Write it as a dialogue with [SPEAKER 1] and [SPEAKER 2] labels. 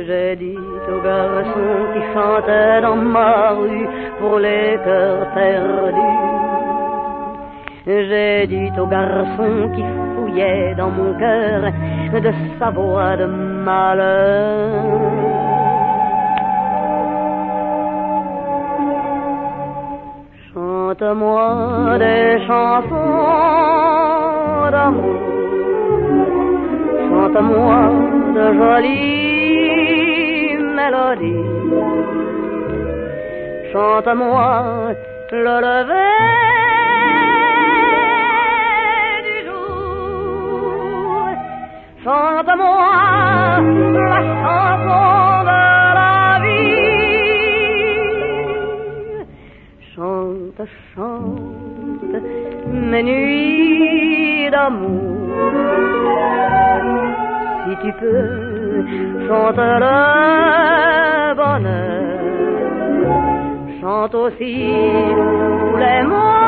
[SPEAKER 1] J'ai dit aux garçons qui chantaient dans ma rue pour les cœurs perdus. J'ai dit aux garçons qui fouillaient dans mon cœur de sa voix de malheur. Chante-moi des chansons d'amour, chante-moi de jolies mélodies, chante-moi le lever du jour, chante-moi la chanson de la vie. Chante, chante mes nuits d'amour, si tu peux, chante le bonheur, chante aussi tous les mots